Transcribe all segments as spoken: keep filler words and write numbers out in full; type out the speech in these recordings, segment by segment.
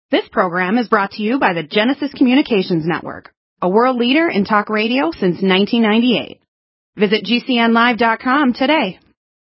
This program is brought to you by the Genesis Communications Network, a world leader in talk radio since nineteen ninety-eight. Visit G C N live dot com today.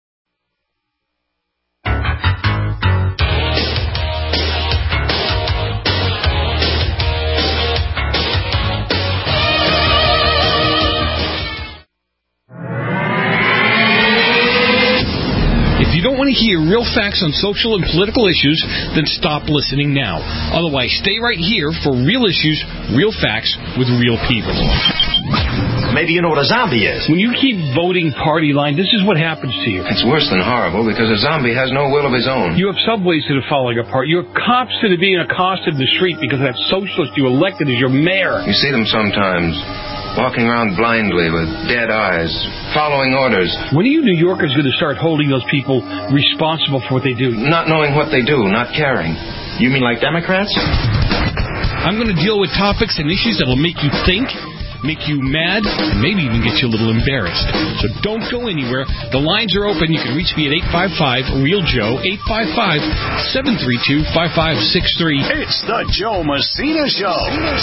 If you don't want to hear real facts on social and political issues, then stop listening now. Otherwise, stay right here for real issues, real facts, with real people. Maybe you know what a zombie is. When you keep voting party line, this is what happens to you. It's worse than horrible because a zombie has no will of his own. You have subways that are falling apart. You have cops that are being accosted in the street because that socialist you elected as your mayor. You see them sometimes, walking around blindly with dead eyes, following orders. When are you New Yorkers going to start holding those people responsible for what they do? Not knowing what they do, not caring. You mean like Democrats? I'm going to deal with topics and issues that will make you think, make you mad, and maybe even get you a little embarrassed. So don't go anywhere. The lines are open. You can reach me at eight five five, real Joe, eight five five, seven three two, five five six three. It's the Joe Messina Show.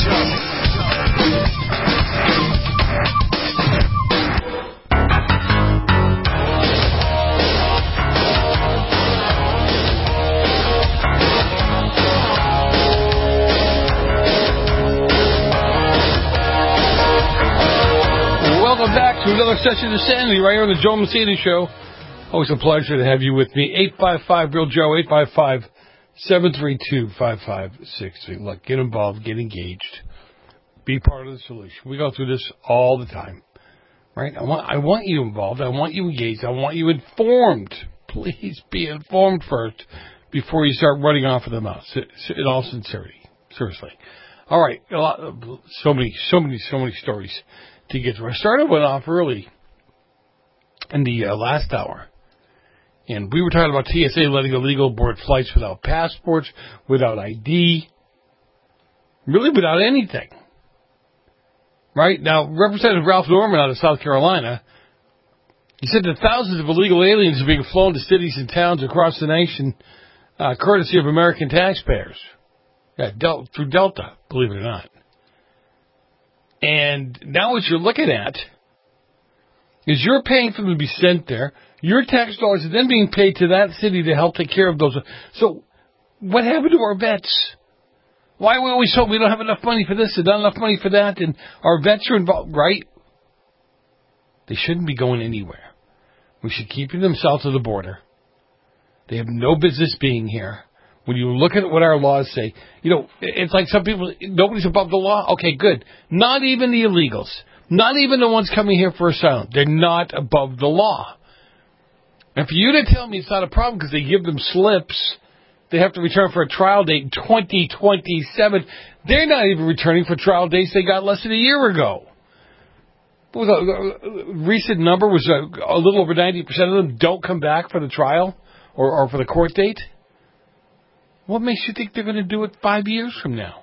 Welcome back to another session of Sanity right here on the Joe Messina Show. Always a pleasure to have you with me. eight five five, real Joe, eight five five, seven three two, five five six three. Look, get involved, get engaged. Be part of the solution. We go through this all the time, right? I want, I want you involved. I want you engaged. I want you informed. Please be informed first before you start running off of the mouth. In all sincerity. Seriously. All right. A lot, so many, so many, so many stories to get through. I started one off early in the uh, last hour. And we were talking about T S A letting illegal board flights without passports, without I D, really without anything. Right? Now, Representative Ralph Norman out of South Carolina, he said that thousands of illegal aliens are being flown to cities and towns across the nation, uh, courtesy of American taxpayers. Yeah, Del- through Delta, believe it or not. And now what you're looking at is you're paying for them to be sent there. Your tax dollars are then being paid to that city to help take care of those. So what happened to our vets? Why we always hope we don't have enough money for this and not enough money for that, and our vets are involved, right? They shouldn't be going anywhere. We should keep them south of the border. They have no business being here. When you look at what our laws say, you know, it's like some people, nobody's above the law. Okay, good. Not even the illegals. Not even the ones coming here for asylum. They're not above the law. And for you to tell me it's not a problem because they give them slips, they have to return for a trial date in twenty twenty-seven. They're not even returning for trial dates they got less than a year ago. What was a, a recent number was a, a little over ninety percent of them don't come back for the trial or, or for the court date. What makes you think they're going to do it five years from now?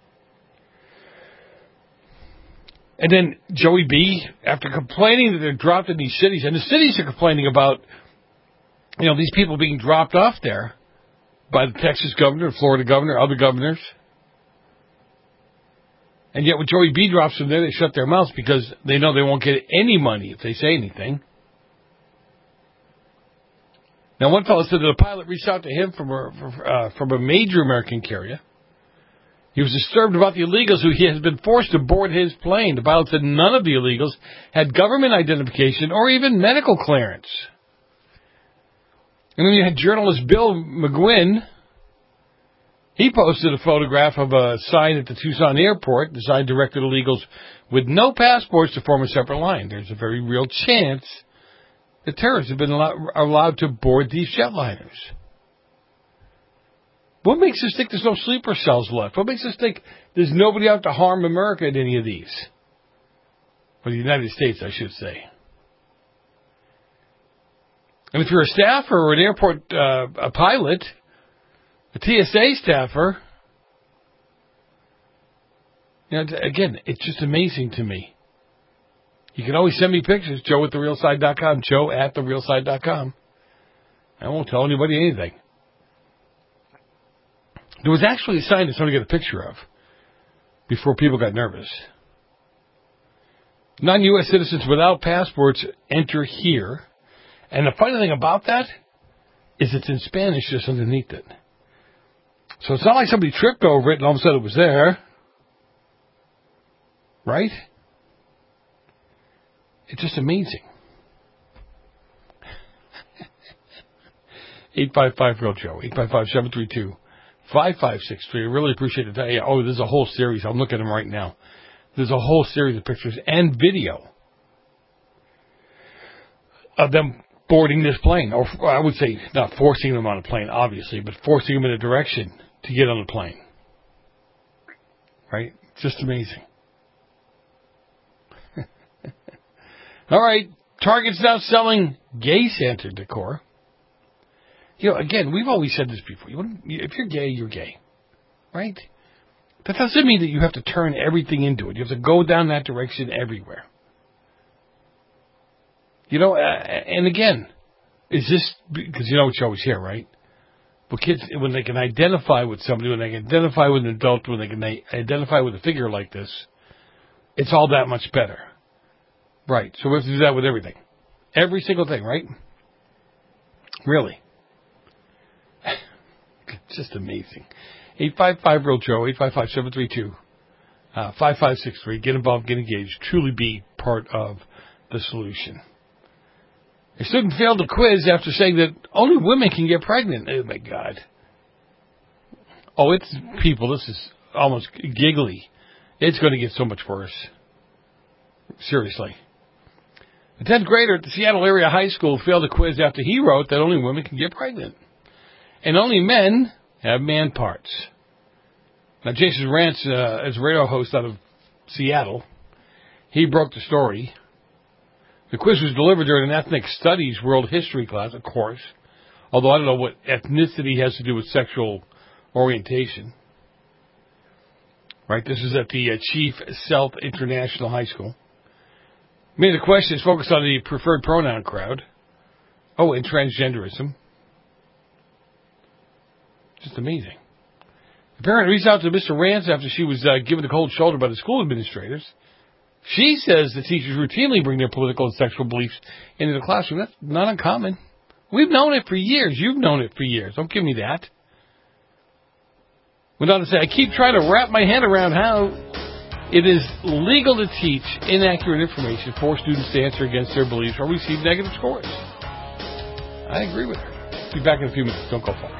And then Joey B., after complaining that they're dropped in these cities, and the cities are complaining about, you know, these people being dropped off there by the Texas governor, Florida governor, other governors. And yet when Joey B. drops them there, they shut their mouths because they know they won't get any money if they say anything. Now, one fellow said that a pilot reached out to him from a, uh, from a major American carrier. He was disturbed about the illegals who he has been forced to board his plane. The pilot said none of the illegals had government identification or even medical clearance. And then you had journalist Bill McGuinn. He posted a photograph of a sign at the Tucson airport, the sign directed illegals with no passports to form a separate line. There's a very real chance the terrorists have been allowed, allowed to board these jetliners. What makes us think there's no sleeper cells left? What makes us think there's nobody out to harm America in any of these? Or the United States, I should say. And if you're a staffer or an airport uh, a pilot, a T S A staffer, you know, again, it's just amazing to me. You can always send me pictures, joe at the real side dot com, joe at the real side dot com. I won't tell anybody anything. There was actually a sign that somebody got a picture of before people got nervous. Non-U S citizens without passports enter here. And the funny thing about that is it's in Spanish just underneath it. So it's not like somebody tripped over it and all of a sudden it was there. Right? It's just amazing. eight five five real Joe. eight five five, seven three two, five five six three. I really appreciate it. Oh, there's a whole series. I'm looking at them right now. There's a whole series of pictures and video of them boarding this plane. Or I would say not forcing them on a plane, obviously, but forcing them in a direction to get on the plane. Right? Just amazing. All right. Target's now selling gay Santa decor. You know, again, we've always said this before. You, if you're gay, you're gay. Right? That doesn't mean that you have to turn everything into it. You have to go down that direction everywhere. You know, uh, and again, is this, because you know what you always hear, right? But kids, when they can identify with somebody, when they can identify with an adult, when they can identify with a figure like this, it's all that much better. Right. So we have to do that with everything. Every single thing, right? Really. It's just amazing. eight five five real Joe, eight five five, seven three two, five five six three. Get involved, get engaged. Truly be part of the solution. A student failed a quiz after saying that only women can get pregnant. Oh, my God. Oh, it's, people, this is almost giggly. It's going to get so much worse. Seriously. A tenth grader at the Seattle area high school failed a quiz after he wrote that only women can get pregnant. And only men have man parts. Now, Jason Rance, uh, as a radio host out of Seattle, he broke the story. The quiz was delivered during an ethnic studies world history class, of course, although I don't know what ethnicity has to do with sexual orientation. Right? This is at the uh, Chief Sealth International High School. Many of the questions focused on the preferred pronoun crowd. Oh, and transgenderism. Just amazing. The parent reached out to Mister Rance after she was uh, given the cold shoulder by the school administrators. She says the teachers routinely bring their political and sexual beliefs into the classroom. That's not uncommon. We've known it for years. You've known it for years. Don't give me that. Went on to say, I keep trying to wrap my head around how it is legal to teach inaccurate information, force students to answer against their beliefs, or receive negative scores. I agree with her. Be back in a few minutes. Don't go far.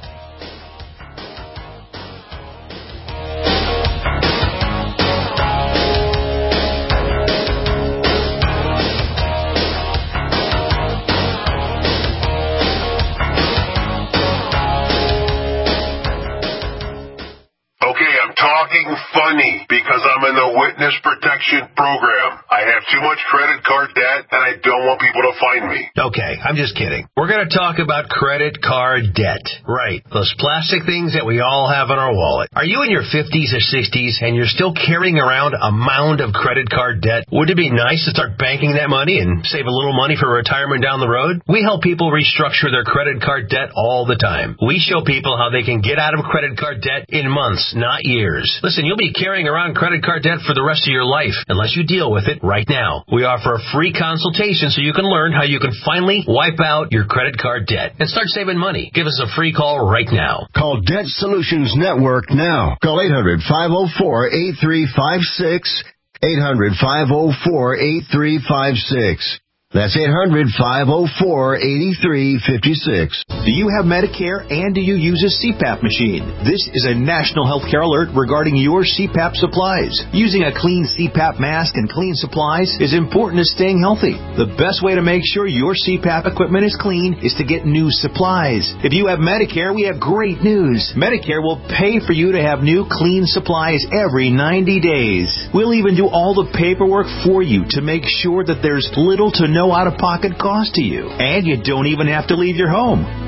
Funny, because I'm in the witness protection program. I have too much credit card debt, and I don't want people to find me. Okay, I'm just kidding. We're going to talk about credit card debt. Right, those plastic things that we all have in our wallet. Are you in your fifties or sixties, and you're still carrying around a mound of credit card debt? Wouldn't it be nice to start banking that money and save a little money for retirement down the road? We help people restructure their credit card debt all the time. We show people how they can get out of credit card debt in months, not years. Listen, you'll be carrying around credit card debt for the rest of your life unless you deal with it right now. We offer a free consultation so you can learn how you can finally wipe out your credit card debt and start saving money. Give us a free call right now. Call Debt Solutions Network now. Call eight hundred, five oh four, eight three five six, eight hundred, five oh four, eight three five six. That's eight hundred, five oh four, eight three five six. Do you have Medicare and do you use a C PAP machine? This is a national healthcare alert regarding your C PAP supplies. Using a clean C PAP mask and clean supplies is important to staying healthy. The best way to make sure your C PAP equipment is clean is to get new supplies. If you have Medicare, we have great news. Medicare will pay for you to have new clean supplies every ninety days. We'll even do all the paperwork for you to make sure that there's little to no out-of-pocket cost to you. And you don't even have to leave your home.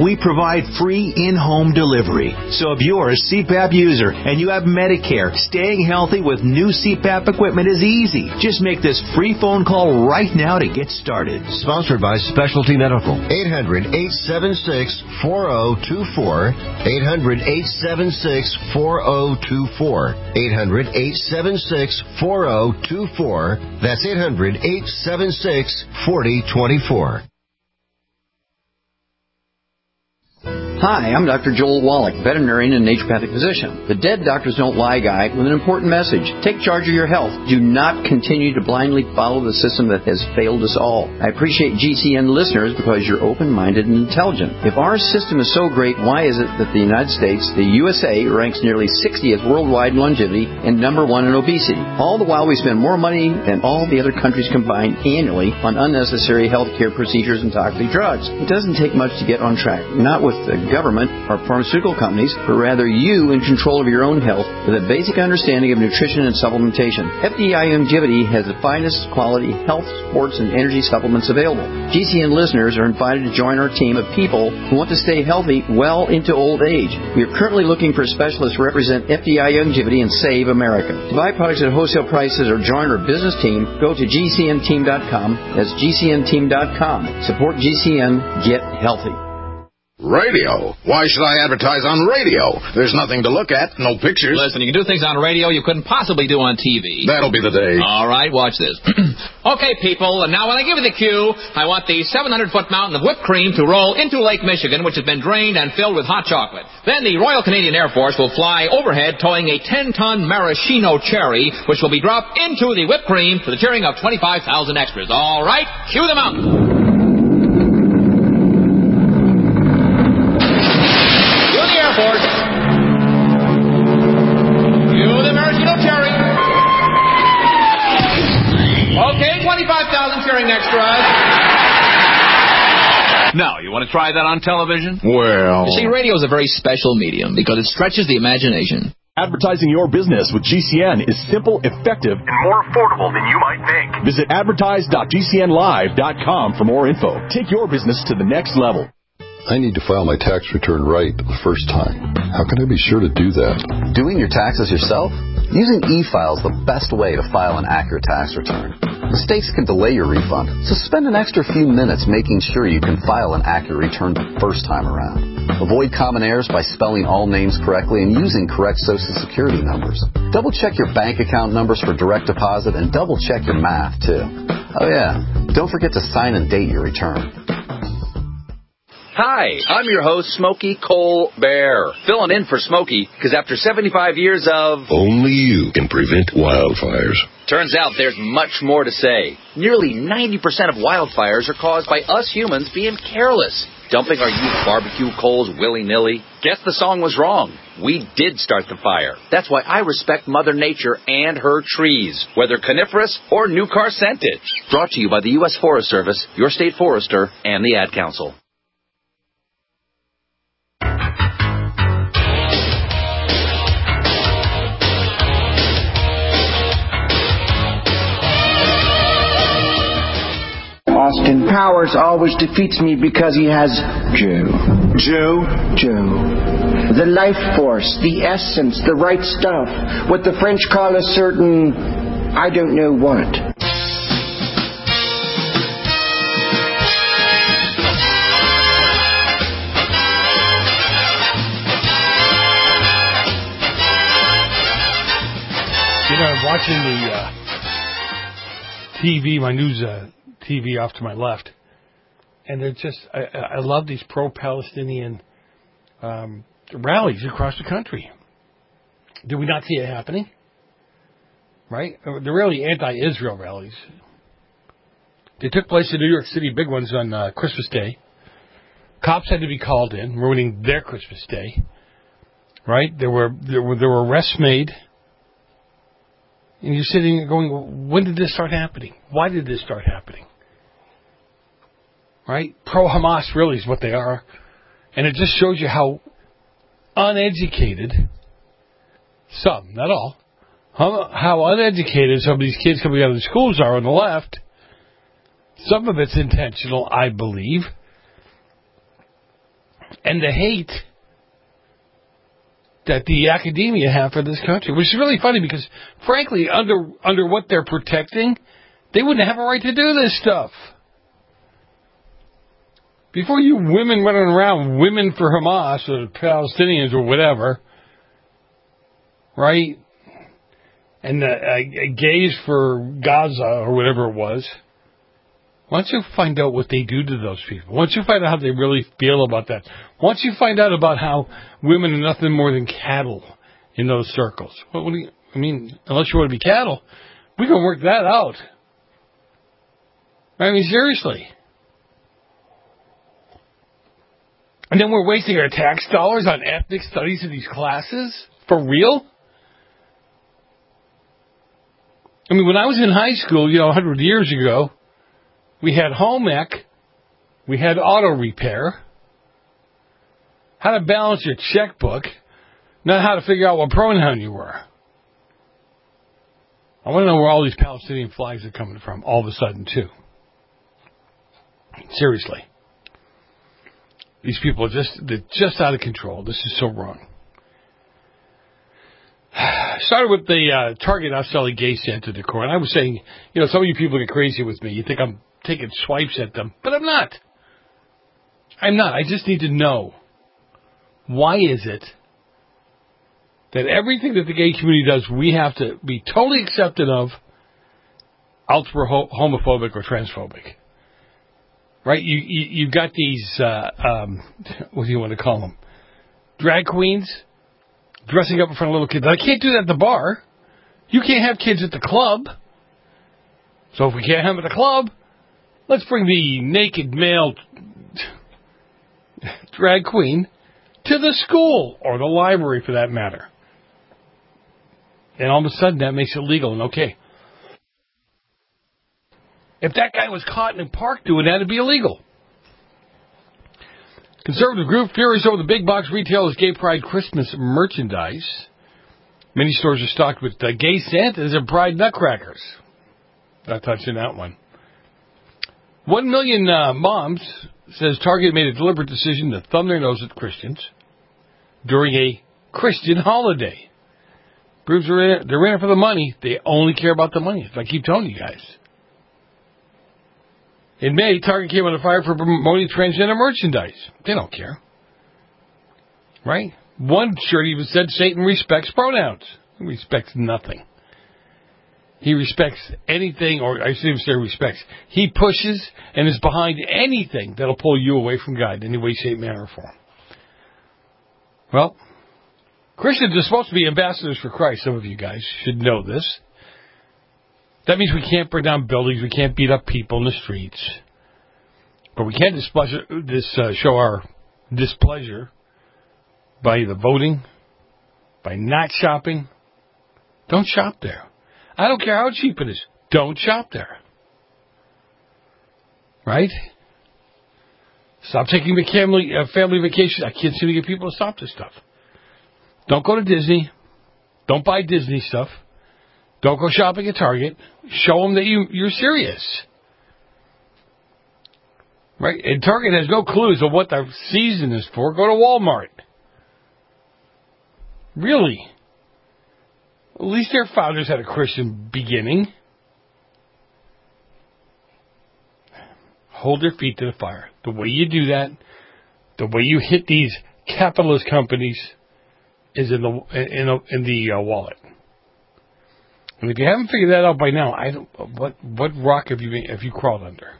We provide free in-home delivery. So if you're a C PAP user and you have Medicare, staying healthy with new C PAP equipment is easy. Just make this free phone call right now to get started. Sponsored by Specialty Medical. eight hundred, eight seven six, four zero two four. eight hundred, eight seven six, four zero two four. eight hundred, eight seven six, four zero two four. That's eight hundred, eight seven six, four zero two four. Hi, I'm Doctor Joel Wallach, veterinarian and naturopathic physician. The Dead Doctors Don't Lie guy with an important message. Take charge of your health. Do not continue to blindly follow the system that has failed us all. I appreciate G C N listeners because you're open-minded and intelligent. If our system is so great, why is it that the United States, the U S A, ranks nearly sixtieth worldwide in longevity and number one in obesity? All the while we spend more money than all the other countries combined annually on unnecessary health care procedures and toxic drugs. It doesn't take much to get on track. Not with the government or pharmaceutical companies, but rather you in control of your own health with a basic understanding of nutrition and supplementation. F D I Longevity has the finest quality health, sports, and energy supplements available. G C N listeners are invited to join our team of people who want to stay healthy well into old age. We are currently looking for specialists to represent F D I Longevity and Save America. To buy products at wholesale prices or join our business team, go to G C N team dot com. That's G C N team dot com. Support G C N. Get healthy. Radio? Why should I advertise on radio? There's nothing to look at, no pictures. Listen, you can do things on radio you couldn't possibly do on T V. That'll be the day. All right, watch this. Okay, people, and now when I give you the cue, I want the seven hundred foot mountain of whipped cream to roll into Lake Michigan, which has been drained and filled with hot chocolate. Then the Royal Canadian Air Force will fly overhead towing a ten ton maraschino cherry, which will be dropped into the whipped cream for the cheering of twenty-five thousand extras. All right, cue the mountain. Force. You the maraschino cherry. Okay, twenty-five thousand cheering extras. Now, you want to try that on television? Well... You see, radio is a very special medium because it stretches the imagination. Advertising your business with G C N is simple, effective, and more affordable than you might think. Visit advertise dot G C N live dot com for more info. Take your business to the next level. I need to file my tax return right the first time. How can I be sure to do that? Doing your taxes yourself? Using e-file is the best way to file an accurate tax return. Mistakes can delay your refund, so spend an extra few minutes making sure you can file an accurate return the first time around. Avoid common errors by spelling all names correctly and using correct Social Security numbers. Double-check your bank account numbers for direct deposit and double-check your math, too. Oh, yeah, don't forget to sign and date your return. Hi, I'm your host, Smokey Colbert, filling in for Smokey, because after seventy-five years of... Only you can prevent wildfires. Turns out there's much more to say. Nearly ninety percent of wildfires are caused by us humans being careless, dumping our used barbecue coals willy-nilly. Guess the song was wrong. We did start the fire. That's why I respect Mother Nature and her trees, whether coniferous or new car scented. Brought to you by the U S Forest Service, your state forester, and the Ad Council. Austin Powers always defeats me because he has Joe. Joe? Joe. The life force, the essence, the right stuff. What the French call a certain, I don't know what. You know, I'm watching the uh, T V, my news uh, T V off to my left, and they're just, I, I love these pro-Palestinian um, rallies across the country. Do we not see it happening? Right? They're really anti-Israel rallies. They took place in New York City, big ones on uh, Christmas Day. Cops had to be called in, ruining their Christmas Day. Right? There were there were, there were arrests made. And you're sitting there going, when did this start happening? Why did this start happening? Right? Pro-Hamas really is what they are. And it just shows you how uneducated, some, not all, how, how uneducated some of these kids coming out of the schools are on the left. Some of it's intentional, I believe. and the hate that the academia have for this country, which is really funny because, frankly, under under what they're protecting, they wouldn't have a right to do this stuff. Before you women running around, women for Hamas or the Palestinians or whatever, right? And the uh, gays for Gaza or whatever it was. Once you find out what they do to those people, once you find out how they really feel about that, once you find out about how women are nothing more than cattle in those circles, what, what do you, I mean, unless you want to be cattle, we can work that out. I mean, seriously. And then we're wasting our tax dollars on ethnic studies in these classes? For real? I mean, when I was in high school, you know, a hundred years ago, we had home ec, we had auto repair, how to balance your checkbook, not how to figure out what pronoun you were. I want to know where all these Palestinian flags are coming from all of a sudden, too. Seriously. These people are just, they're just out of control. This is so wrong. Started with the uh, Target not selling gay Santa decor, and I was saying, you know, some of you people get crazy with me. You think I'm taking swipes at them, but I'm not. I'm not. I just need to know, why is it that everything that the gay community does, we have to be totally accepting of, else we're ho- homophobic or transphobic? Right? You, you, you've got these, uh, um, what do you want to call them? Drag queens dressing up in front of little kids. I can't do that at the bar. You can't have kids at the club. So if we can't have them at the club, let's bring the naked male drag queen to the school, or the library for that matter. And all of a sudden that makes it legal and okay. If that guy was caught in a park doing that, it'd be illegal. Conservative group furious over the big box retailers' gay pride Christmas merchandise. Many stores are stocked with uh, gay Santas and pride nutcrackers. Not touching that one. One million uh, moms says Target made a deliberate decision to thumb their nose at Christians during a Christian holiday. Proves they're in, they're in it for the money. They only care about the money. As I keep telling you guys. In May, Target came under fire for promoting transgender merchandise. They don't care. Right? One shirt even said Satan respects pronouns. He respects nothing. He respects anything, or I shouldn't even say respects. He pushes and is behind anything that'll pull you away from God in any way, shape, manner, or form. Well, Christians are supposed to be ambassadors for Christ. Some of you guys should know this. That means we can't burn down buildings, we can't beat up people in the streets. But we can displeasure, this, uh, show our displeasure by either voting, by not shopping. Don't shop there. I don't care how cheap it is. Don't shop there. Right? Stop taking the family, uh, family vacation. I can't seem to get people to stop this stuff. Don't go to Disney. Don't buy Disney stuff. Don't go shopping at Target. Show them that you, you're serious. Right? And Target has no clues of what the season is for. Go to Walmart. Really? At least their founders had a Christian beginning. Hold their feet to the fire. The way you do that, the way you hit these capitalist companies, is in the in, the, in the uh, wallet. And if you haven't figured that out by now, I don't. What what rock have you been, have you crawled under?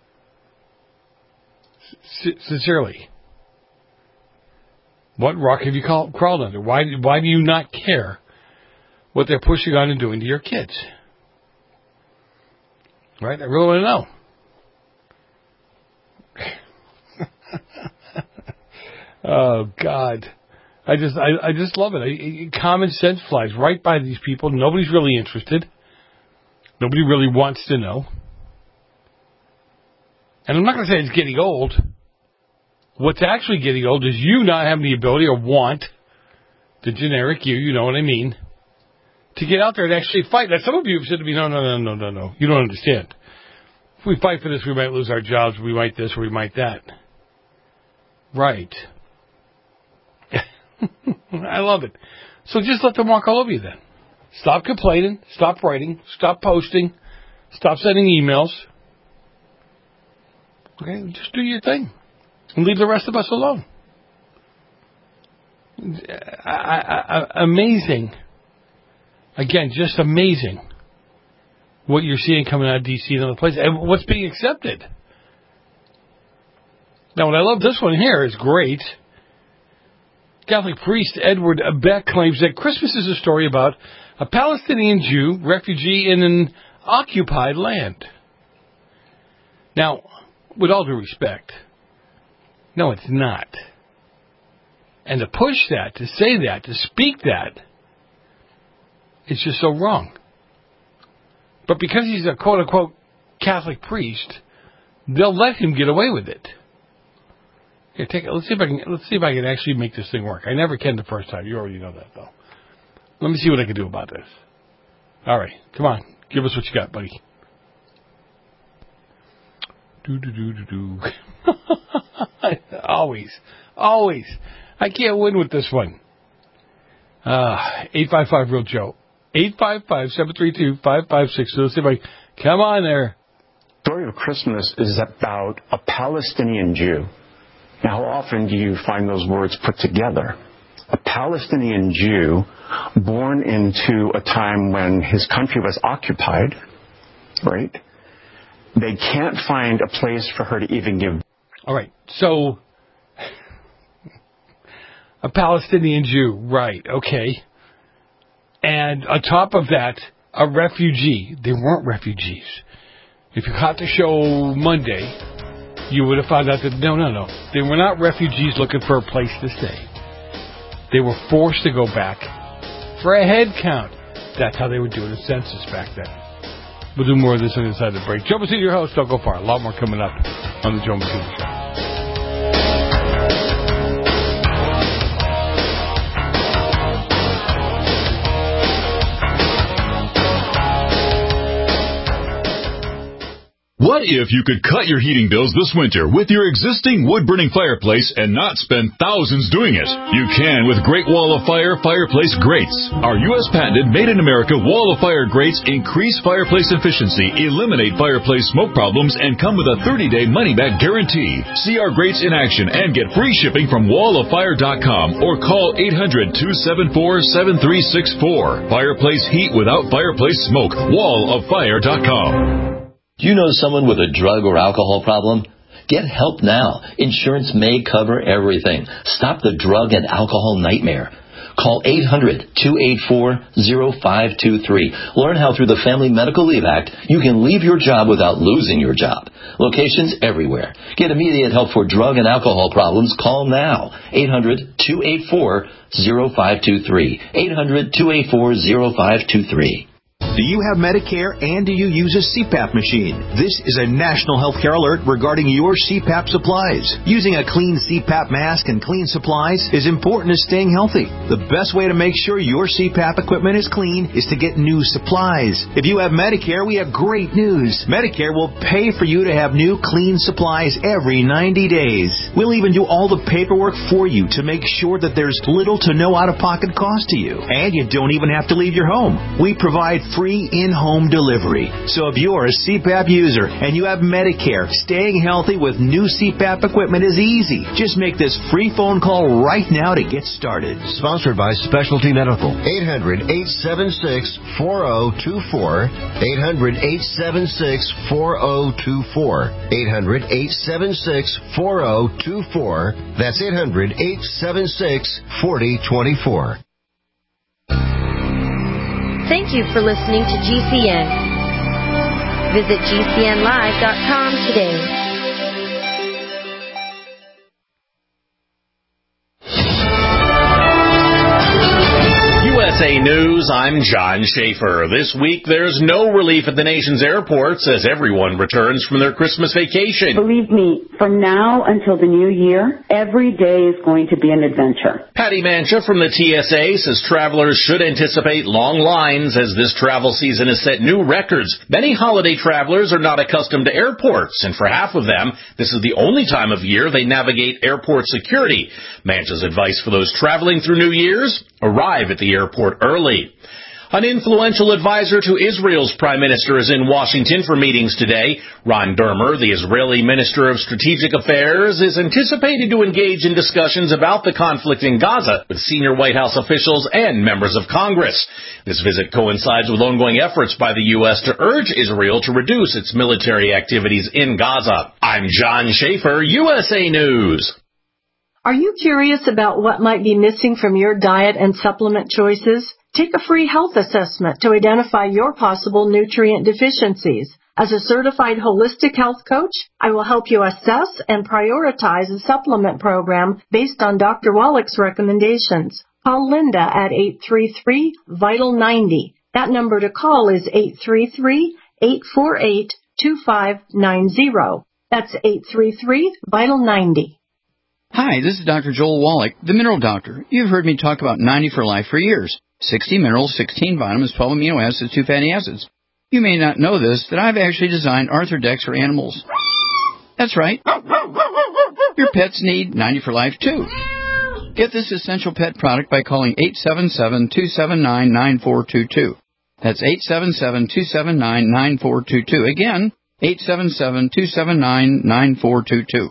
S- sincerely, what rock have you call, crawled under? Why why do you not care what they're pushing on and doing to your kids? Right? I really want to know. Oh God. I just, I, I just love it. I, common sense flies right by these people. Nobody's really interested. Nobody really wants to know. And I'm not going to say it's getting old. What's actually getting old is you not having the ability or want, the generic you, you know what I mean, to get out there and actually fight. Now, some of you have said to me, no, no, no, no, no, no. You don't understand. If we fight for this, we might lose our jobs, we might this, or we might that. Right. I love it. So just let them walk all over you then. Stop complaining. Stop writing. Stop posting. Stop sending emails. Okay, just do your thing. And leave the rest of us alone. I, I, I, amazing. Again, just amazing what you're seeing coming out of D C and other places. And what's being accepted. Now, what I love this one here is great. Catholic priest Edward Beck claims that Christmas is a story about a Palestinian Jew refugee in an occupied land. Now, with all due respect, no, it's not. And to push that, to say that, to speak that, it's just so wrong. But because he's a quote-unquote Catholic priest, they'll let him get away with it. Here, take it. Let's see if I can. Let's see if I can actually make this thing work. I never can the first time. You already know that, though. Let me see what I can do about this. All right, come on, give us what you got, buddy. Do do do do do. Always, always. I can't win with this one. Uh, eight five five real Joe. Eight five five seven three two five five six. So let's see if I come on there. The story of Christmas is about a Palestinian Jew. Now, how often do you find those words put together? A Palestinian Jew born into a time when his country was occupied, right? They can't find a place for her to even give. All right, so a Palestinian Jew, right, okay. And on top of that, a refugee. They weren't refugees. If you caught the show Monday, you would have found out that, no, no, no. They were not refugees looking for a place to stay. They were forced to go back for a head count. That's how they were doing a census back then. We'll do more of this on the other side of the break. Joe Messina, your host. Don't go far. A lot more coming up on the Joe Messina Show. What if you could cut your heating bills this winter with your existing wood-burning fireplace and not spend thousands doing it? You can with Great Wall of Fire Fireplace Grates. Our U S patented made-in-America Wall of Fire grates increase fireplace efficiency, eliminate fireplace smoke problems, and come with a thirty-day money-back guarantee. See our grates in action and get free shipping from wall of fire dot com or call eight hundred two seven four seven three six four. Fireplace heat without fireplace smoke. wall of fire dot com. Do you know someone with a drug or alcohol problem? Get help now. Insurance may cover everything. Stop the drug and alcohol nightmare. Call eight hundred two eight four zero five two three. Learn how through the Family Medical Leave Act you can leave your job without losing your job. Locations everywhere. Get immediate help for drug and alcohol problems. Call now. eight hundred two eight four zero five two three. eight hundred two eight four zero five two three. Do you have Medicare and do you use a C PAP machine? This is a national healthcare alert regarding your C PAP supplies. Using a clean C PAP mask and clean supplies is important to staying healthy. The best way to make sure your C PAP equipment is clean is to get new supplies. If you have Medicare, we have great news. Medicare will pay for you to have new clean supplies every ninety days. We'll even do all the paperwork for you to make sure that there's little to no out-of-pocket cost to you. And you don't even have to leave your home. We provide free Free in-home delivery. So if you're a C PAP user and you have Medicare, staying healthy with new C PAP equipment is easy. Just make this free phone call right now to get started. Sponsored by Specialty Medical. eight hundred eight seven six four zero two four. eight hundred eight seven six four zero two four. eight hundred eight seven six four zero two four. That's eight hundred eight seven six four zero two four. Thank you for listening to G C N. Visit G C N live dot com today. U S S A News, I'm John Schaefer. This week, there's no relief at the nation's airports as everyone returns from their Christmas vacation. Believe me, from now until the new year, every day is going to be an adventure. Patty Mancha from the T S A says travelers should anticipate long lines as this travel season has set new records. Many holiday travelers are not accustomed to airports, and for half of them, this is the only time of year they navigate airport security. Mancha's advice for those traveling through New Year's: arrive at the airport early. An influential advisor to Israel's prime minister is in Washington for meetings today. Ron Dermer, the Israeli Minister of Strategic Affairs, is anticipated to engage in discussions about the conflict in Gaza with senior White House officials and members of Congress. This visit coincides with ongoing efforts by the U S to urge Israel to reduce its military activities in Gaza. I'm John Schaefer, U S A News. Are you curious about what might be missing from your diet and supplement choices? Take a free health assessment to identify your possible nutrient deficiencies. As a certified holistic health coach, I will help you assess and prioritize a supplement program based on Doctor Wallach's recommendations. Call Linda at eight three three, VITAL ninety. That number to call is eight three three, eight four eight, two five nine zero. That's eight three three, VITAL ninety. Hi, this is Doctor Joel Wallach, the Mineral Doctor. You've heard me talk about ninety for Life for years. sixty minerals, sixteen vitamins, twelve amino acids, two fatty acids. You may not know this, that I've actually designed Arthrodex for animals. That's right. Your pets need ninety for Life, too. Get this essential pet product by calling eight seven seven, two seven nine, nine four two two. That's eight seven seven, two seven nine, nine four two two. Again, eight seven seven, two seven nine, nine four two two.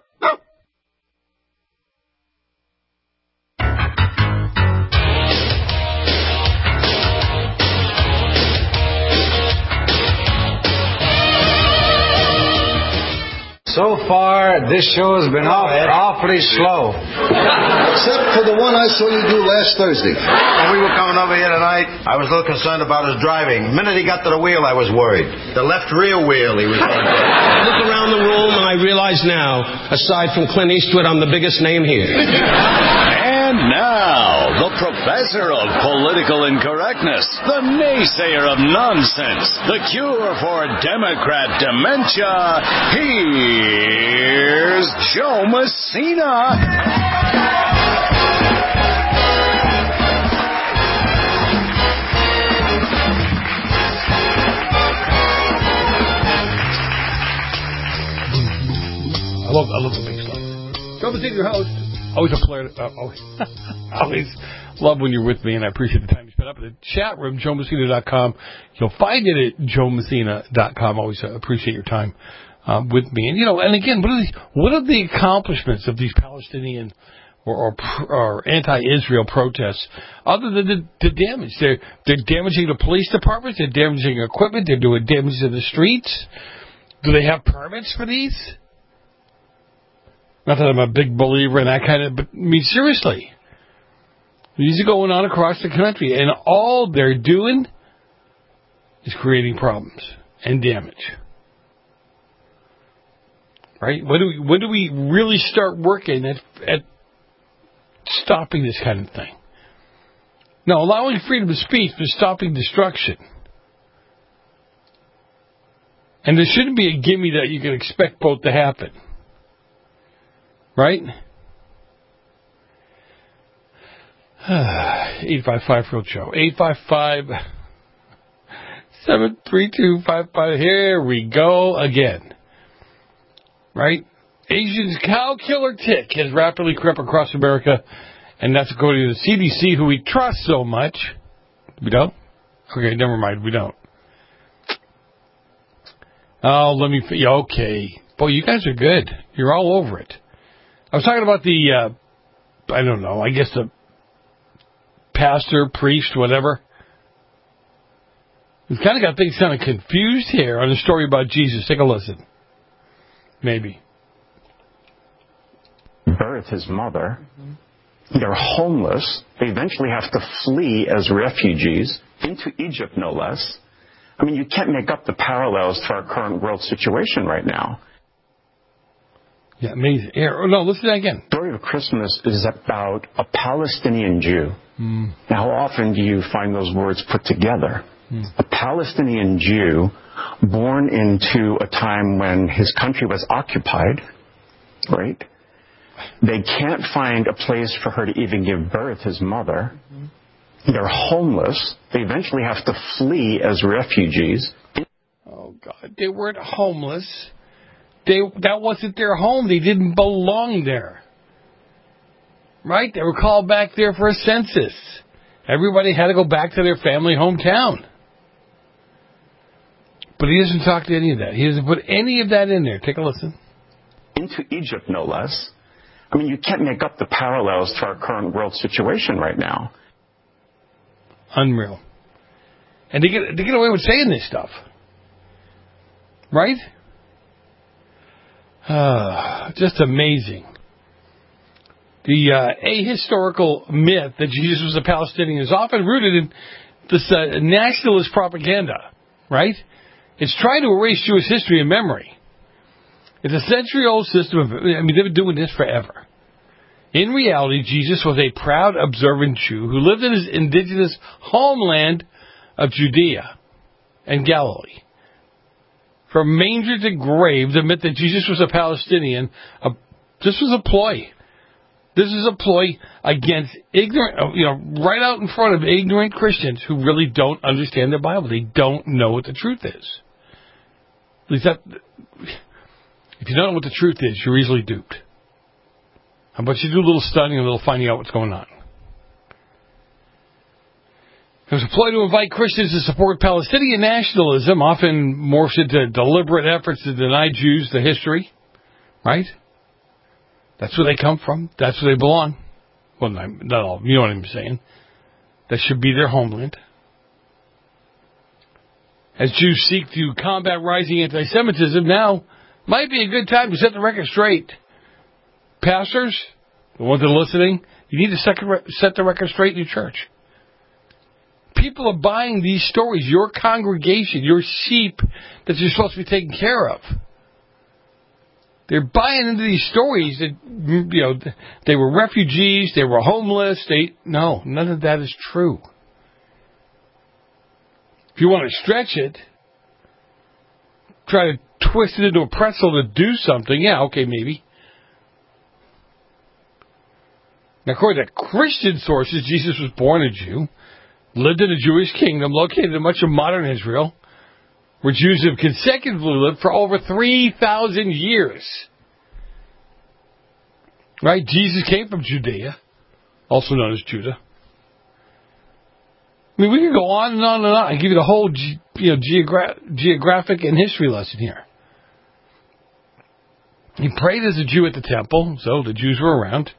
So far, this show has been off, awfully slow. Except for the one I saw you do last Thursday. When we were coming over here tonight, I was a little concerned about his driving. The minute he got to the wheel, I was worried. The left rear wheel, he was on. I look around the room and I realize now, aside from Clint Eastwood, I'm the biggest name here. And now, the professor of political incorrectness, the naysayer of nonsense, the cure for Democrat dementia, here's Joe Messina. I love, I love the big stuff. Joe Messina, your host. Always a pleasure. Uh, always, always love when you're with me, and I appreciate the time you spend up in the chat room, joe messina dot com. You'll find it at joe messina dot com. Always uh, appreciate your time uh, with me. And, you know, and again, what are the, what are the accomplishments of these Palestinian or, or, or anti-Israel protests other than the, the damage? They're, they're damaging the police departments. They're damaging equipment. They're doing damage to the streets. Do they have permits for these? Not that I'm a big believer in that kind of, but I mean, seriously. These are going on across the country, and all they're doing is creating problems and damage. Right? When do we, when do we really start working at, at stopping this kind of thing? No, allowing freedom of speech, but stopping destruction. And there shouldn't be a gimme that you can expect both to happen. Right? eight five five Real Joe. eight five five, seven three two, five five. Here we go again. Right? Asian's cow killer tick has rapidly crept across America, and that's according to the C D C, who we trust so much. We don't? Okay, never mind. We don't. Oh, let me... Okay. Boy, you guys are good. You're all over it. I was talking about the, uh, I don't know, I guess the pastor, priest, whatever. We've kind of got things kind of confused here on the story about Jesus. Take a listen. Maybe. Birth his mother. They're homeless. They eventually have to flee as refugees into Egypt, no less. I mean, you can't make up the parallels to our current world situation right now. Yeah, amazing. Here, no, listen to that again. The story of Christmas is about a Palestinian Jew. Mm. Now, how often do you find those words put together? Mm. A Palestinian Jew born into a time when his country was occupied, right? They can't find a place for her to even give birth, his mother. Mm-hmm. They're homeless. They eventually have to flee as refugees. Oh, God. They weren't homeless. They That wasn't their home. They didn't belong there. Right? They were called back there for a census. Everybody had to go back to their family hometown. But he doesn't talk to any of that. He doesn't put any of that in there. Take a listen. Into Egypt, no less. I mean, you can't make up the parallels to our current world situation right now. Unreal. And they get, they get away with saying this stuff. Right? Uh, just amazing. The uh, ahistorical myth that Jesus was a Palestinian is often rooted in this uh, nationalist propaganda, right? It's trying to erase Jewish history and memory. It's a century-old system of, I mean, they've been doing this forever. In reality, Jesus was a proud, observant Jew who lived in his indigenous homeland of Judea and Galilee. From manger to grave, the myth that Jesus was a Palestinian, a, this was a ploy. This is a ploy against ignorant, you know, right out in front of ignorant Christians who really don't understand their Bible. They don't know what the truth is. At least that, if you don't know what the truth is, you're easily duped. How about you do a little studying and a little finding out what's going on? There's a ploy to invite Christians to support Palestinian nationalism, often morphs into deliberate efforts to deny Jews the history, right? That's where they come from. That's where they belong. Well, not, not all. You know what I'm saying. That should be their homeland. As Jews seek to combat rising anti-Semitism, now might be a good time to set the record straight. Pastors, the ones that are listening, you need to set the record straight in your church. People are buying these stories. Your congregation, your sheep that you're supposed to be taking care of. They're buying into these stories that, you know, they were refugees, they were homeless. They no, none of that is true. If you want to stretch it, try to twist it into a pretzel to do something, yeah, okay, maybe. Now, according to Christian sources, Jesus was born a Jew, lived in a Jewish kingdom located in much of modern Israel, where Jews have consecutively lived for over three thousand years. Right? Jesus came from Judea, also known as Judah. I mean, we could go on and on and on. I give you the whole ge- you know, geogra- geographic and history lesson here. He prayed as a Jew at the temple, so the Jews were around.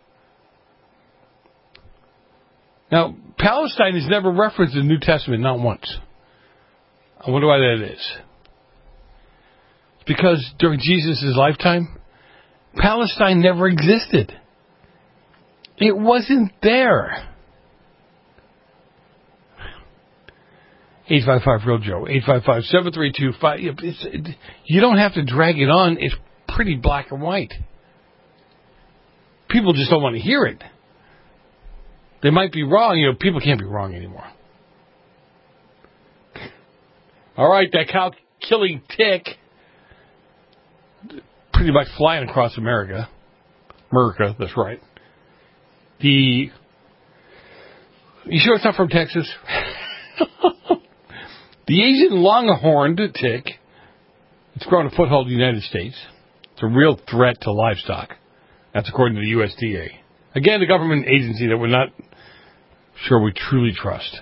Now, Palestine is never referenced in the New Testament, not once. I wonder why that is. It's because during Jesus' lifetime, Palestine never existed. It wasn't there. eight five five real Joe, eight five five, seven three two, five You don't have to drag it on. It's pretty black and white. People just don't want to hear it. They might be wrong. You know, people can't be wrong anymore. All right, that cow-killing tick, pretty much flying across America. America, that's right. The, you sure it's not from Texas? The Asian longhorned tick, it's grown a foothold in the United States. It's a real threat to livestock. That's according to the U S D A. Again, the government agency that we're not sure we truly trust.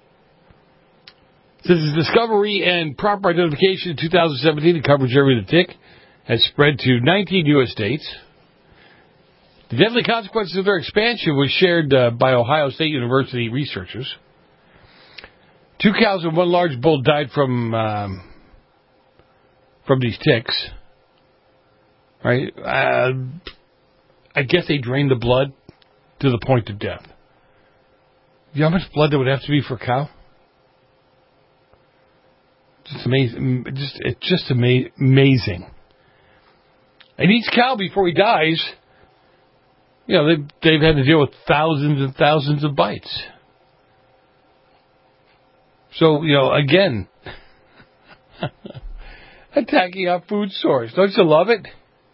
Since its discovery and proper identification in two thousand seventeen, the coverage area of the tick has spread to nineteen U S states. The deadly consequences of their expansion was shared uh, by Ohio State University researchers. Two cows and one large bull died from um, from these ticks. Right? Uh, I guess they drained the blood to the point of death. You know how much blood there would have to be for a cow? Just amazing. Just, it's just ama- amazing. And each cow, before he dies, you know, they've, they've had to deal with thousands and thousands of bites. So, you know, again, attacking our food source. Don't you love it?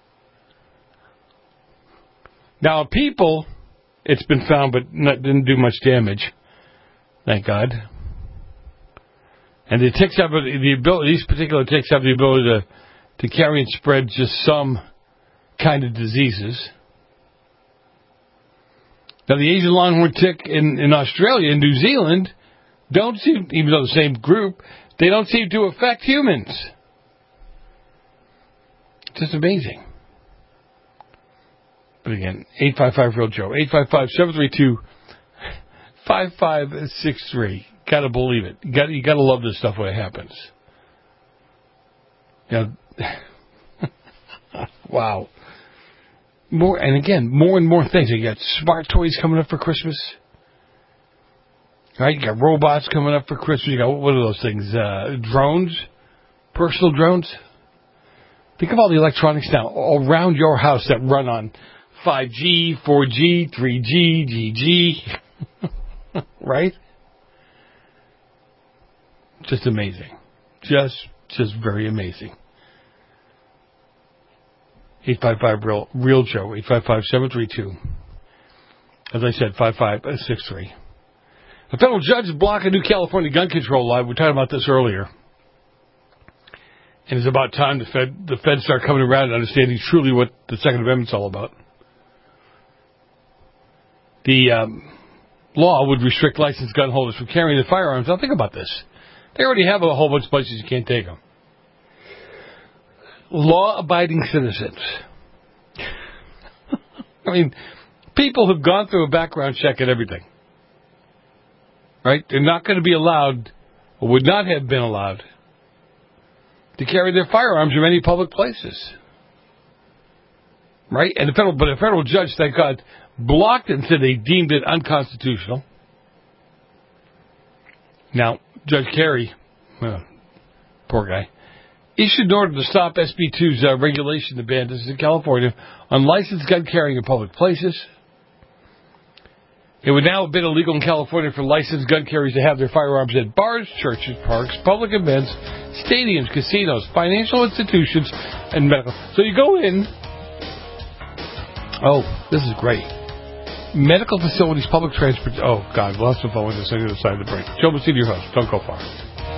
Now, people, it's been found, but not, didn't do much damage. Thank God. And the ticks have the ability; these particular ticks have the ability to, to carry and spread just some kind of diseases. Now, the Asian longhorn tick in, in Australia and New Zealand don't seem, even though the same group, they don't seem to affect humans. Just amazing. But again, eight five five real Joe, eight five five, seven three two, five five six three. Gotta believe it. You gotta, you gotta love this stuff when it happens. You know, wow. More, and again, more and more things. You got smart toys coming up for Christmas. Right? You got robots coming up for Christmas. You got, what are those things? Uh, drones? Personal drones? Think of all the electronics now around your house that run on five G, four G, three G, G G. Right? Just amazing. Just, just very amazing. eight five five real, real Joe, eight five five, seven three two. As I said, five five six three. A federal judge blocked a new California gun control law. We were talking about this earlier. And it's about time the Fed, the Fed start coming around and understanding truly what the Second Amendment's all about. The um, law would restrict licensed gun holders from carrying their firearms. Now think about this. They already have a whole bunch of places you can't take them. Law-abiding citizens. I mean, people who've gone through a background check and everything. Right? They're not going to be allowed, or would not have been allowed, to carry their firearms in any public places. Right? And the federal, but a federal judge, thank God, blocked it and said they deemed it unconstitutional. Now, Judge Carey, well, poor guy, issued an order to stop S B two's uh, regulation to ban, this is in California, on licensed gun carrying in public places. It would now have been illegal in California for licensed gun carriers to have their firearms at bars, churches, parks, public events, stadiums, casinos, financial institutions, and medical. So you go in. Oh, this is great. Medical facilities, public transport. Oh, God, we'll have some fun with this on the other side of the break. Joe Messina, your host. Don't go far.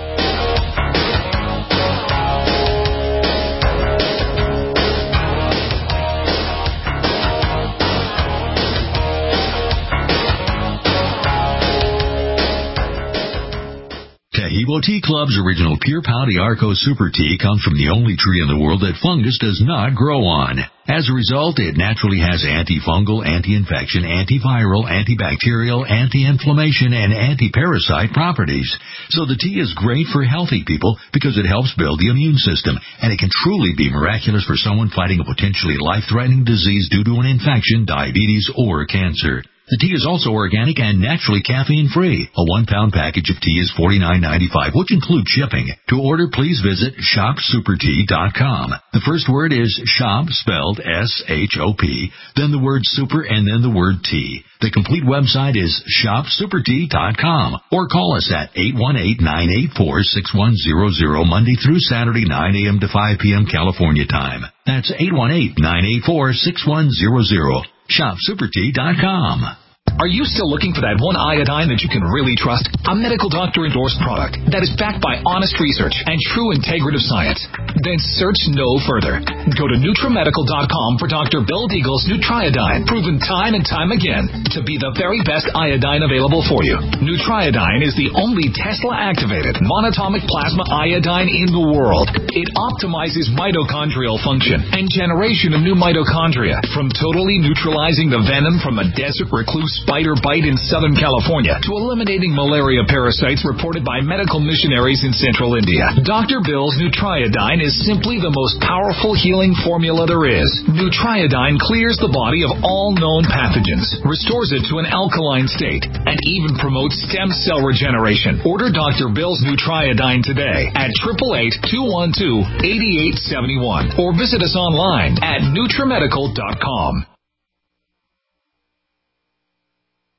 Taheebo Tea Club's original Pure Pau d'Arco Super Tea comes from the only tree in the world that fungus does not grow on. As a result, it naturally has antifungal, anti-infection, antiviral, antibacterial, anti-inflammation, and anti-parasite properties. So the tea is great for healthy people because it helps build the immune system, and it can truly be miraculous for someone fighting a potentially life-threatening disease due to an infection, diabetes, or cancer. The tea is also organic and naturally caffeine-free. A one-pound package of tea is forty-nine ninety-five, which includes shipping. To order, please visit shop super tea dot com. The first word is shop, spelled S H O P, then the word super, and then the word tea. The complete website is shop super tea dot com, or call us at eight one eight, nine eight four, six one zero zero, Monday through Saturday, nine a.m. to five p.m. California time. That's eight one eight, nine eight four, six one zero zero. shop super tea dot com. Are you still looking for that one iodine that you can really trust? A medical doctor-endorsed product that is backed by honest research and true integrative science? Then search no further. Go to NutriMedical dot com for Doctor Bill Deagle's Nutriodine, proven time and time again to be the very best iodine available for you. Nutriodine is the only Tesla-activated monatomic plasma iodine in the world. It optimizes mitochondrial function and generation of new mitochondria, from totally neutralizing the venom from a desert recluse spider bite in Southern California to eliminating malaria parasites reported by medical missionaries in Central India. Doctor Bill's Nutriodine is simply the most powerful healing formula there is. Nutriodine clears the body of all known pathogens, restores it to an alkaline state, and even promotes stem cell regeneration. Order Doctor Bill's Nutriodine today at eight eight eight, two one two, eight eight seven one or visit us online at NutriMedical dot com.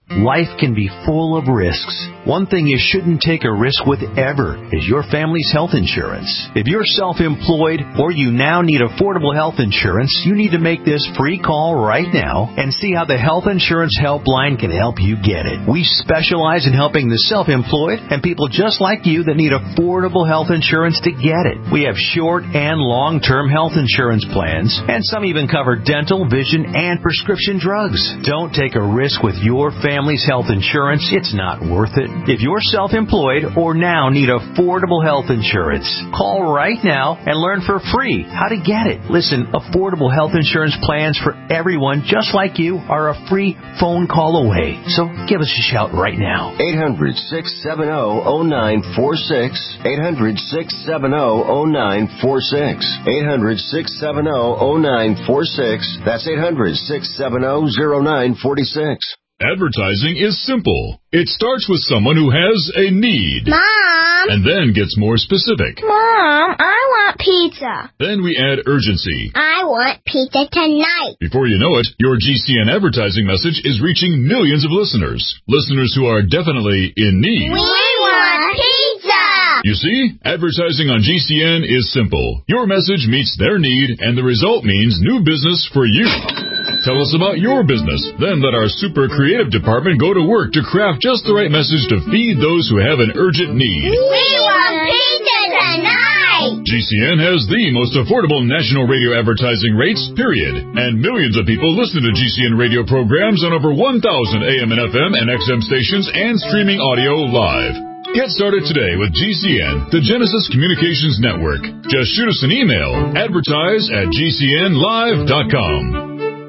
Life can be full of risks. One thing you shouldn't take a risk with ever is your family's health insurance. If you're self-employed or you now need affordable health insurance, you need to make this free call right now and see how the Health Insurance Helpline can help you get it. We specialize in helping the self-employed and people just like you that need affordable health insurance to get it. We have short and long-term health insurance plans, and some even cover dental, vision, and prescription drugs. Don't take a risk with your family's health insurance. It's not worth it. If you're self-employed or now need affordable health insurance, call right now and learn for free how to get it. Listen, affordable health insurance plans for everyone just like you are a free phone call away. So give us a shout right now. eight hundred, six seven zero, zero nine four six. eight hundred, six seven zero, zero nine four six. eight hundred, six seven zero, zero nine four six. That's eight hundred, six seven zero, zero nine four six. Advertising is simple. It starts with someone who has a need. Mom! And then gets more specific. Mom, I want pizza. Then we add urgency. I want pizza tonight. Before you know it, your G C N advertising message is reaching millions of listeners. Listeners who are definitely in need. We want pizza! You see, advertising on G C N is simple. Your message meets their need, and the result means new business for you. Tell us about your business. Then let our super creative department go to work to craft just the right message to feed those who have an urgent need. We want pizza tonight! G C N has the most affordable national radio advertising rates, period. And millions of people listen to G C N radio programs on over one thousand A M and F M and X M stations and streaming audio live. Get started today with G C N, the Genesis Communications Network. Just shoot us an email, advertise at G C N live dot com.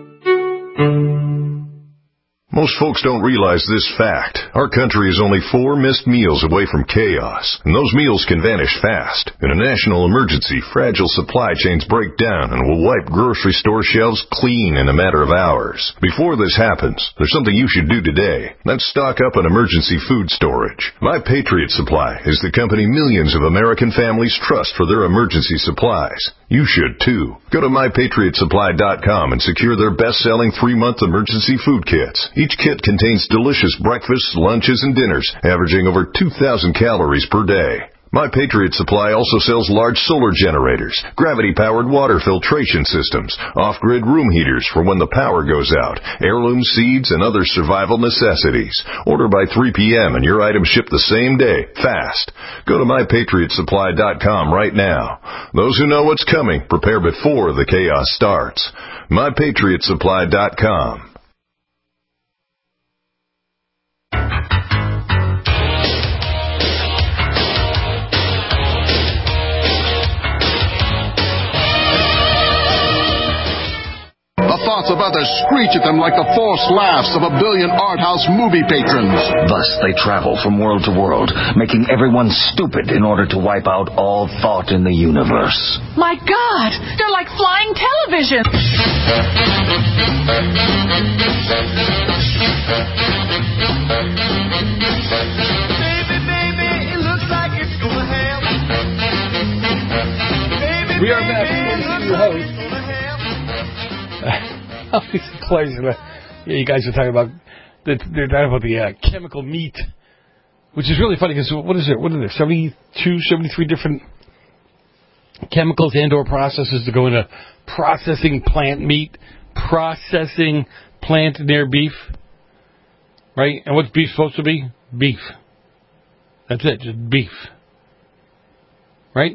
Most folks don't realize this fact. Our country is only four missed meals away from chaos, and those meals can vanish fast. In a national emergency, fragile supply chains break down and will wipe grocery store shelves clean in a matter of hours. Before this happens, there's something you should do today. That's stock up on emergency food storage. My Patriot Supply is the company millions of American families trust for their emergency supplies. You should too. Go to my patriot supply dot com and secure their best-selling three-month emergency food kits. Each kit contains delicious breakfasts, lunches, and dinners, averaging over two thousand calories per day. My Patriot Supply also sells large solar generators, gravity-powered water filtration systems, off-grid room heaters for when the power goes out, heirloom seeds, and other survival necessities. Order by three p.m. and your items ship the same day, fast. Go to my patriot supply dot com right now. Those who know what's coming, prepare before the chaos starts. my patriot supply dot com. Thoughts about to screech at them like the forced laughs of a billion art house movie patrons. Thus they travel from world to world, making everyone stupid in order to wipe out all thought in the universe. My God, they're like flying television. Baby, baby, it looks like it's gonna happen. Baby, we are back with your host. Always a pleasure. Yeah, you guys are talking about they're talking about the uh, chemical meat, which is really funny because what is it? What are there? seventy-two, seventy-three different chemicals and/or processes to go into processing plant meat, processing plant near beef, right? And what's beef supposed to be? Beef. That's it, just beef, right?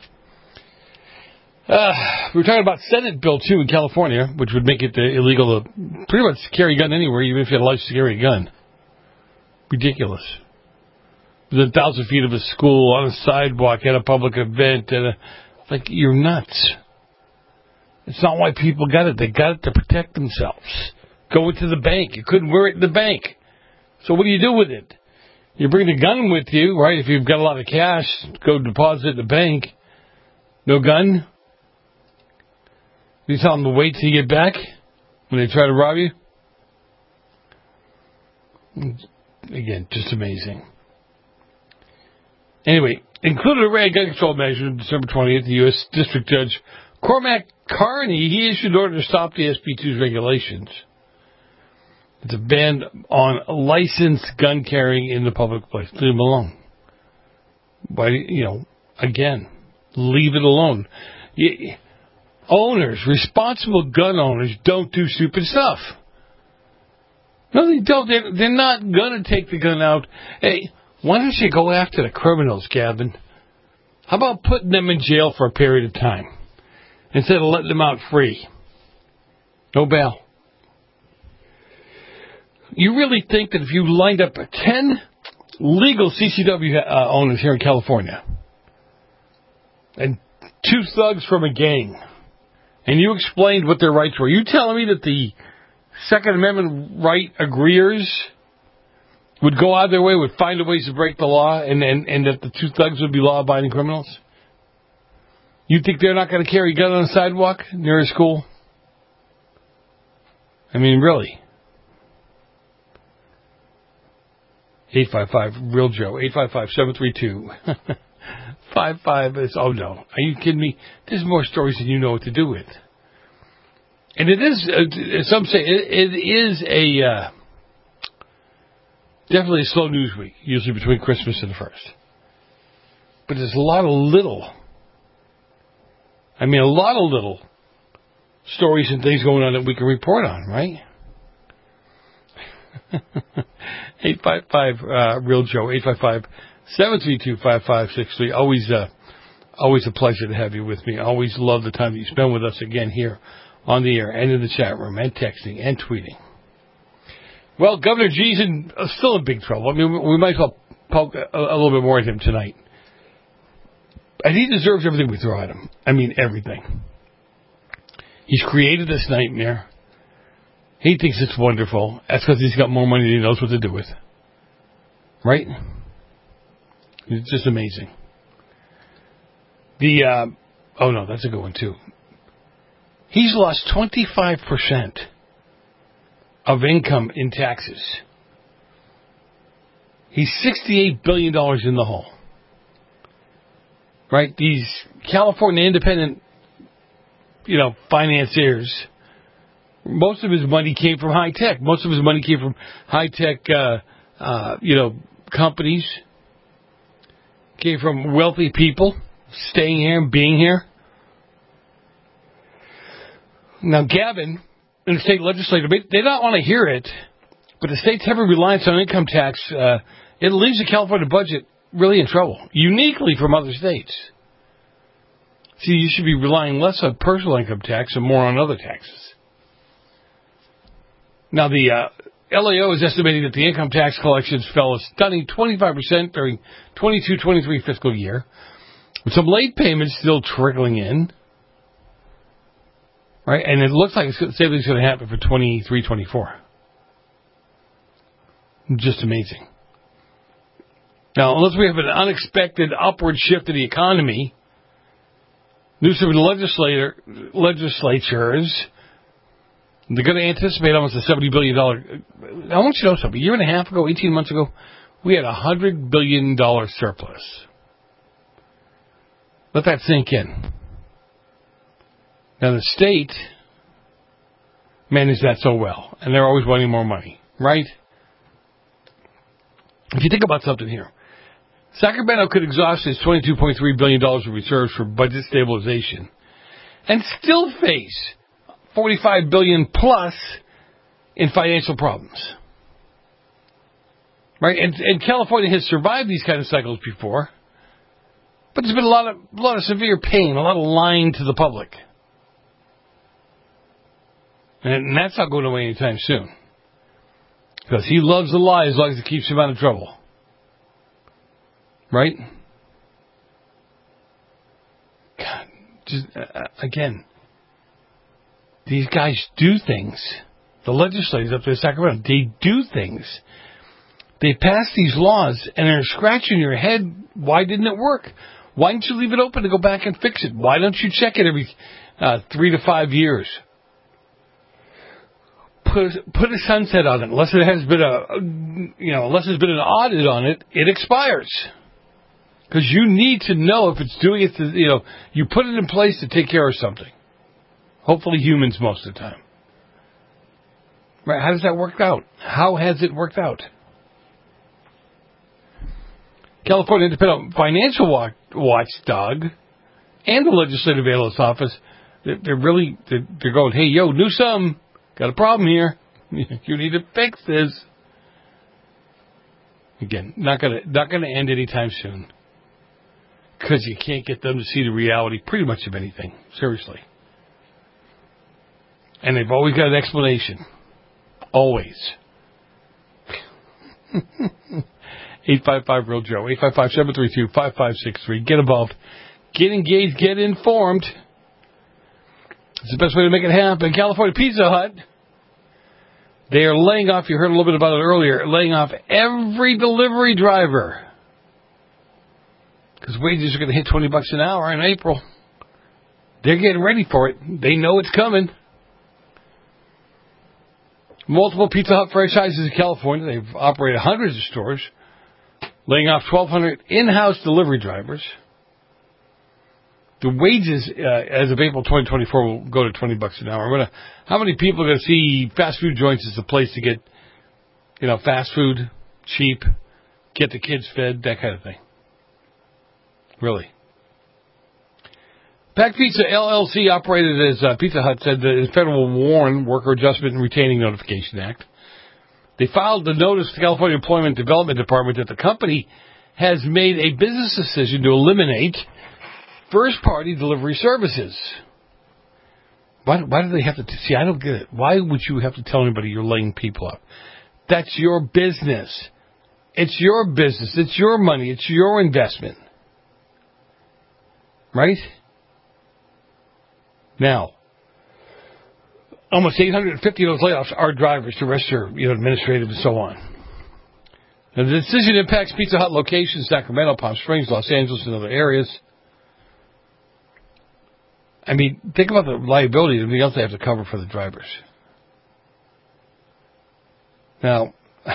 Uh, we were talking about Senate Bill two in California, which would make it uh, illegal to pretty much carry a gun anywhere, even if you had a license to carry a gun. Ridiculous. Within a thousand feet of a school, on a sidewalk, at a public event, at a, like, you're nuts. It's not why people got it. They got it to protect themselves. Go into the bank. You couldn't wear it in the bank. So what do you do with it? You bring the gun with you, right? If you've got a lot of cash, go deposit it in the bank. No gun? You tell them to wait till you get back when they try to rob you? Again, just amazing. Anyway, included a rare gun control measure on December twentieth, the U S District Judge Cormac Carney, he issued an order to stop the S B two's regulations. It's a ban on licensed gun carrying in the public place. Leave them alone. Why, you know, again, leave it alone. You, owners, responsible gun owners, don't do stupid stuff. No, they don't. They're, they're not going to take the gun out. Hey, why don't you go after the criminals, Gavin? How about putting them in jail for a period of time instead of letting them out free? No bail. You really think that if you lined up ten legal C C W uh, owners here in California and two thugs from a gang, and you explained what their rights were, you telling me that the Second Amendment right agreeers would go out of their way, would find a ways to break the law, and, and, and that the two thugs would be law-abiding criminals? You think they're not going to carry a gun on the sidewalk near a school? I mean, really. eight five five, real Joe, eight five five, seven three two, five five is, oh no, are you kidding me? There's more stories than you know what to do with. And it is, uh, some say, it, it is a, uh, definitely a slow news week, usually between Christmas and the first. But there's a lot of little, I mean a lot of little stories and things going on that we can report on, right? eight five five, uh, real Joe, eight five five, seven three two, five five six three. Always, uh, always a pleasure to have you with me. Always love the time that you spend with us again here on the air and in the chat room and texting and tweeting. Well, Governor G's in, uh, still in big trouble. I mean, we might as well poke a, a little bit more at him tonight. And he deserves everything we throw at him. I mean, everything. He's created this nightmare. He thinks it's wonderful. That's because he's got more money than he knows what to do with. Right? It's just amazing. The, uh, oh no, that's a good one too. He's lost twenty-five percent of income in taxes. He's sixty-eight billion dollars in the hole. Right? These California independent, you know, financiers, most of his money came from high tech. Most of his money came from high tech, uh, uh, you know, companies. Came from wealthy people staying here and being here. Now, Gavin and the state legislature, they don't want to hear it, but the state's heavy reliance on income tax, uh, it leaves the California budget really in trouble, uniquely from other states. See, you should be relying less on personal income tax and more on other taxes. Now, the uh, L A O is estimating that the income tax collections fell a stunning twenty-five percent during twenty-two twenty-three fiscal year, with some late payments still trickling in. Right, and it looks like it's the same thing's going to happen for twenty-three twenty-four. Just amazing. Now, unless we have an unexpected upward shift in the economy, Newsom and legislator, legislatures, they're going to anticipate almost a seventy billion dollars. I want you to know something. A year and a half ago, eighteen months ago, we had a one hundred billion dollars surplus. Let that sink in. Now, the state managed that so well, and they're always wanting more money, right? If you think about something here, Sacramento could exhaust its twenty-two point three billion dollars of reserves for budget stabilization and still face forty-five billion dollars plus in financial problems. Right? And, and California has survived these kind of cycles before, but there's been a lot of, a lot of severe pain, a lot of lying to the public. And that's not going away anytime soon. Because he loves the lie as long as it keeps him out of trouble. Right? God, just, uh, again, these guys do things. The legislators up there in Sacramento, they do things. They pass these laws and they're scratching your head. Why didn't it work? Why didn't you leave it open to go back and fix it? Why don't you check it every uh, three to five years? Put, put a sunset on it. Unless it has been a, you know, unless there's been an audit on it, it expires. Because you need to know if it's doing it, to, you know, you put it in place to take care of something. Hopefully humans most of the time. Right? How does that work out? How has it worked out? California Independent Financial Watchdog and the Legislative Analyst Office, they're really, they're going, hey, yo, Newsom, got a problem here. You need to fix this. Again, not gonna, not gonna end anytime soon. Because you can't get them to see the reality pretty much of anything. Seriously. And they've always got an explanation. Always. eight five five real Joe. eight five five, seven three two, five five six three. Get involved. Get engaged. Get informed. It's the best way to make it happen. California Pizza Hut. They are laying off, you heard a little bit about it earlier, laying off every delivery driver. Because wages are going to hit twenty bucks an hour in April. They're getting ready for it. They know it's coming. Multiple Pizza Hut franchises in California. They've operated hundreds of stores, laying off twelve hundred in-house delivery drivers. The wages, uh, as of April twenty twenty-four, will go to twenty bucks an hour. I'm gonna, how many people are going to see fast food joints as a place to get, you know, fast food, cheap, get the kids fed, that kind of thing? Really. Pack Pizza L L C, operated as uh, Pizza Hut, said the federal WARN, Worker Adjustment and Retaining Notification Act. They filed the notice to the California Employment Development Department that the company has made a business decision to eliminate first-party delivery services. Why, why do they have to... T- see, I don't get it. Why would you have to tell anybody you're laying people up? That's your business. It's your business. It's your money. It's your investment. Right? Now, almost eight hundred fifty of those layoffs are drivers. The rest are, you know, administrative and so on. Now, the decision impacts Pizza Hut locations, Sacramento, Palm Springs, Los Angeles, and other areas. I mean, think about the liability and everything else they have to cover for the drivers. Now,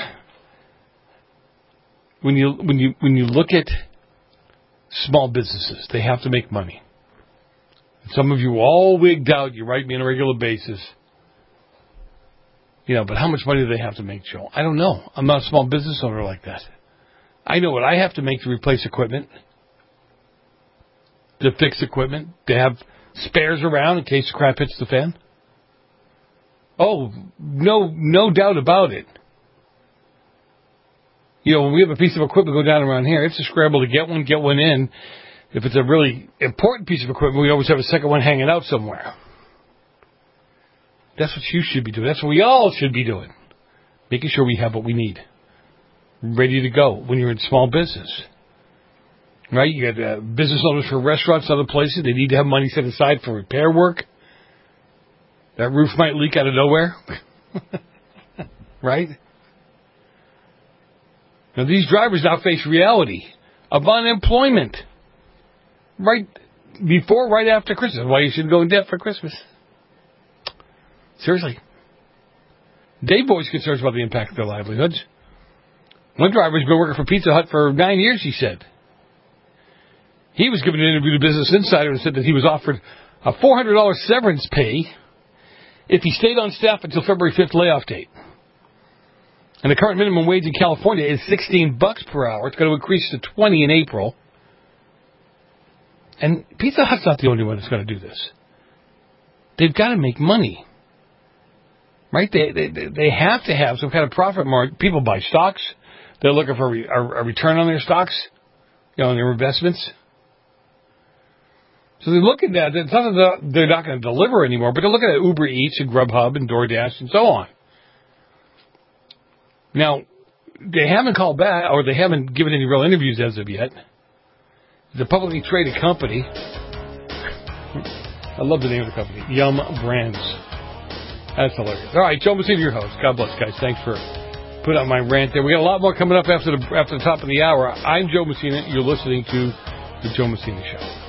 when you when you when you look at small businesses, they have to make money. Some of you are all wigged out. You write me on a regular basis. You know, but how much money do they have to make, Joe? I don't know. I'm not a small business owner like that. I know what I have to make to replace equipment, to fix equipment, to have spares around in case the crap hits the fan. Oh, no, no doubt about it. You know, when we have a piece of equipment go down around here, it's a scramble to get one, get one in. If it's a really important piece of equipment, we always have a second one hanging out somewhere. That's what you should be doing. That's what we all should be doing. Making sure we have what we need. Ready to go when you're in small business. Right? You got uh, business owners for restaurants, other places. They need to have money set aside for repair work. That roof might leak out of nowhere. Right? Now, these drivers now face reality of unemployment. Right before, right after Christmas. Why you should go in debt for Christmas. Seriously. Dave voiced concerns about the impact of their livelihoods. One driver's been working for Pizza Hut for nine years, he said. He was given an interview to Business Insider and said that he was offered a four hundred dollars severance pay if he stayed on staff until February fifth layoff date. And the current minimum wage in California is sixteen bucks per hour. It's going to increase to twenty in April. And Pizza Hut's not the only one that's going to do this. They've got to make money. Right? They, they they have to have some kind of profit margin. People buy stocks. They're looking for a, a return on their stocks, you know, on their investments. So they're looking at it. It's not that they're not going to deliver anymore, but they're looking at Uber Eats and Grubhub and DoorDash and so on. Now, they haven't called back, or they haven't given any real interviews as of yet. It's a publicly traded company. I love the name of the company, Yum Brands. That's hilarious. All right, Joe Messina, your host. God bless, guys. Thanks for putting out my rant there. We got a lot more coming up after the after the top of the hour. I'm Joe Messina. You're listening to The Joe Messina Show.